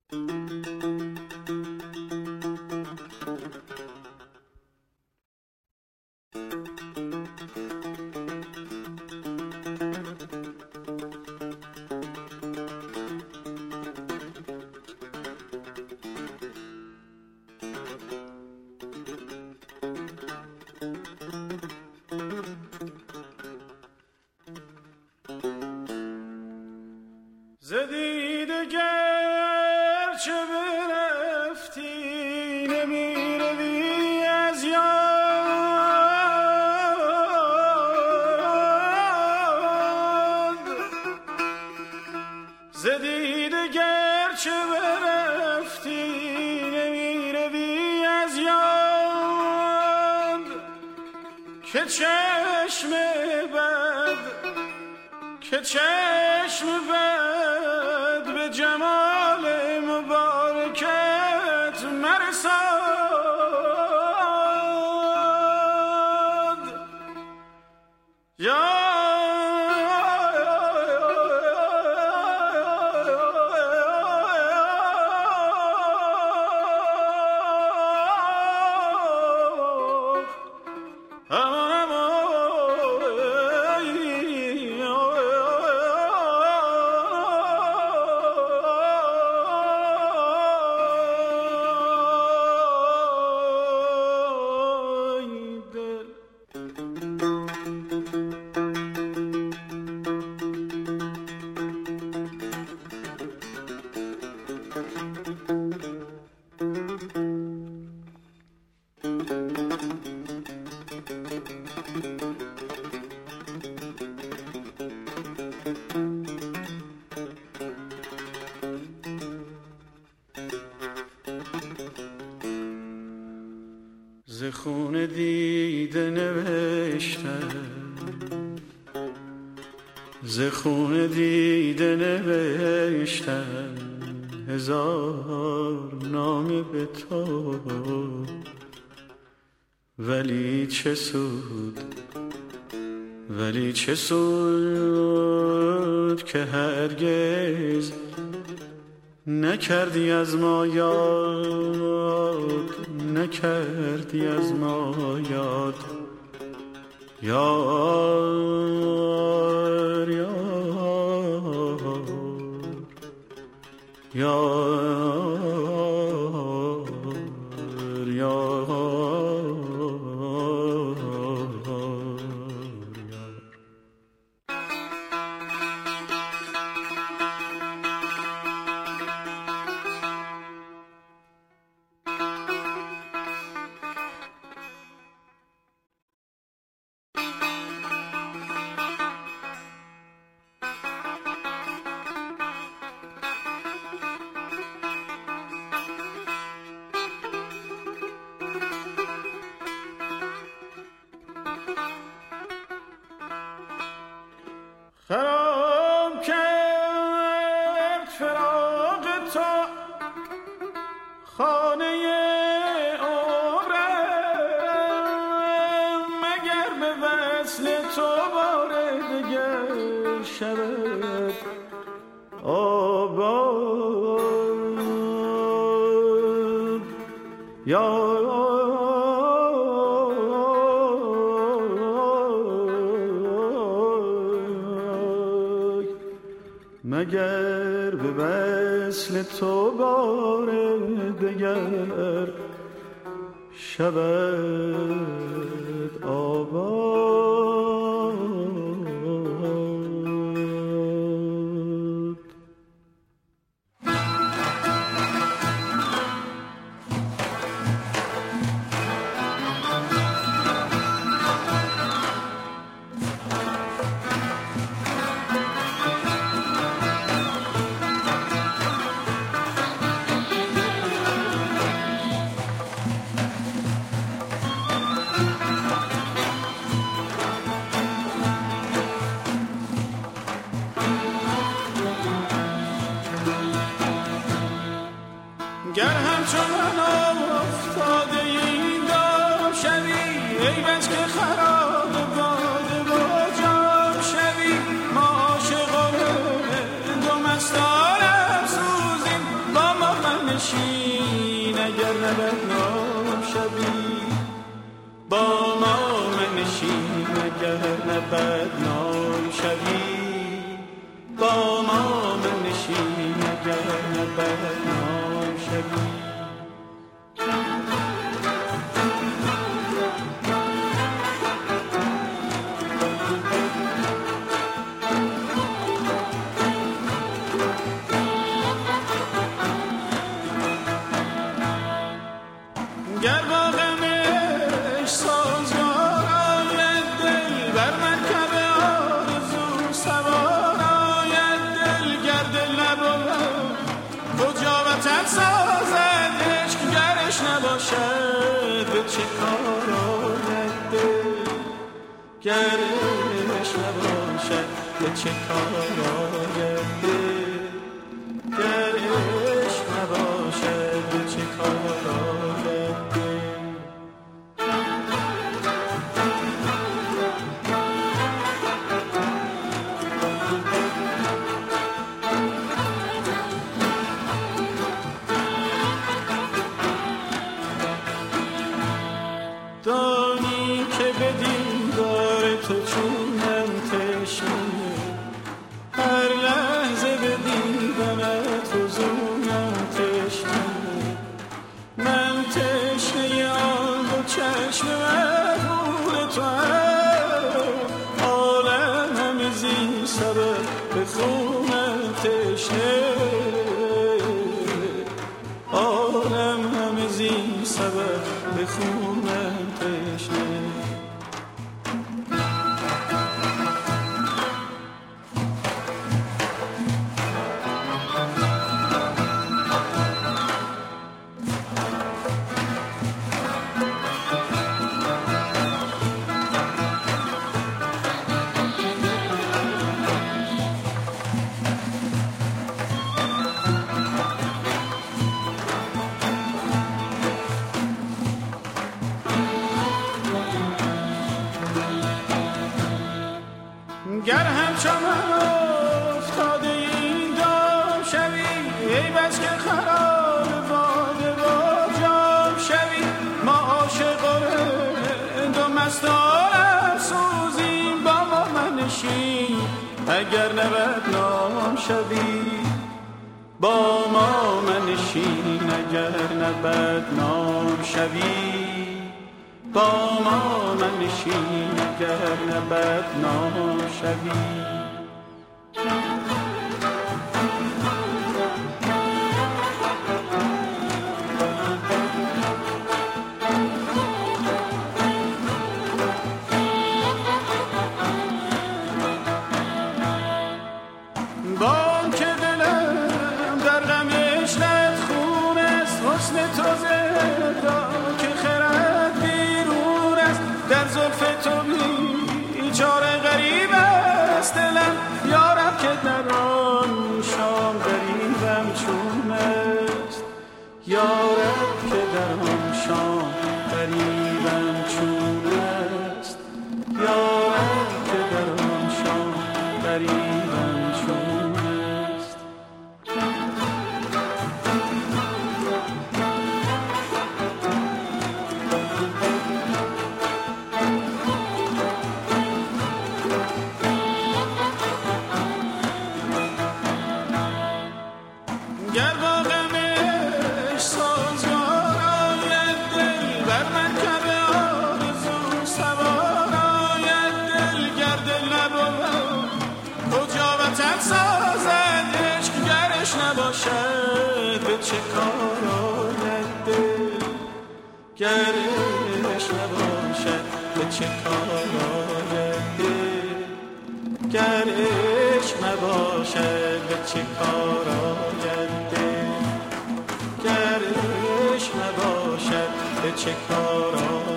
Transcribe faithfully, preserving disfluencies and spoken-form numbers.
زدیده گرچه برفتی نمی روی از یاد، زدیده گرچه برفتی نمی روی از یاد، که چشم بد که چشم بد به جمال مبارکت مرساد. یا ز خون دیده نوشتم، ز خون دیده نوشتم هزار نامه به تو، ولی چه سود ولی چه سود که هرگز نکردی از ما یاد، نکردی از ما یاد. یار یار یار یار خراب کرد فراق تو خانه عمرم، مگر به وصل تو بار دگر شود آباد. یا مگر به وصل تو بار دگر شود آباد. گر همچون من افتاده این دام شوی، ای بس که خراب باده با جام شوی. ما عاشقان دو مستان افسوزیم با ما منشین اگر نه بدنام شوی، با ما منشین اگر نه بدنام شوی، با ما منشین اگر نه بدنام شوی. گر با غمش سازگار آید دل، بر مرکب آرزو سوار آید دل. گر دل نبود کجا وطن سازد عشق، گرش نباشد به چه کار آید دل، گرش نباشد به چه کار آید دل، گرش نباشد به چه کار آید. دانی که به دیدار تو چونم تشنه، هر لحظه به دیدنت حضورم تشنه. من تشنه آن دو چشم مغرور تو هم، عالم همه زی سبب به خونم تشنه، عالم همه زی سبب به خونم تشنه. گر همچو من افتاده این دام شوی، ای بس که خراب باده با جام شوی. ما عاشق و رند و مستان سوزیم، با ما منشین اگر نه بدنام شوی، با ما منشین اگر نه بدنام شوی، با ما منشین اگر نه بدنام شوی. بان که دلم در غمش لت خون است، حسن تو زنده که خرد بیرون است. در زلف تو بیچاره غریب است دلم، یارب که در آن شام غریبم چون است، یارب که در آن شام غریبم چون است، یارب که در آن شام غریبم چون است. گر با غمش سازگار آید دل، بر مرکب آرزو سوار آید دل. گر دل نبود کجا وطن سازد عشق، گرش نباشد به چه کار آید دل، گرش نباشد به چه کار آید دل، گرش نباشد به چه کار آید دل، گرش نباشد به چه کار آید.